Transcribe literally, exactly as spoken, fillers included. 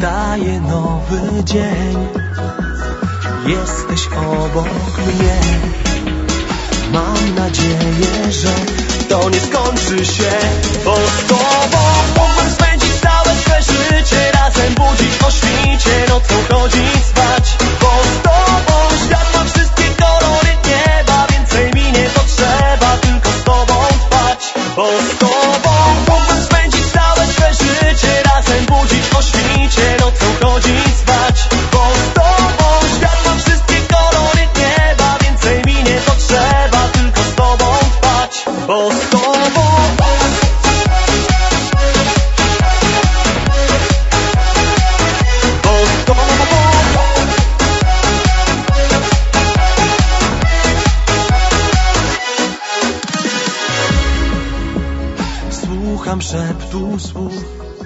wstaje nowy dzień. Jesteś obok mnie. Mam nadzieję, że to nie skończy się, bo z tobą mógłbym spędzić całe swe życie, razem budzić o świcie, nocą chodzić spać. Bo z tobą świat ma wszystkie kolory nieba, więcej mi nie potrzeba, tylko z tobą trwać. Bo z tobą mógłbym spędzić całe swe życie, razem budzić o świcie, nocą chodzić spać. Bo z tobą świat ma wszystkie kolory nieba, więcej mi nie potrzeba, tylko z tobą trwać. Bo z tobą Słucham szeptu słów,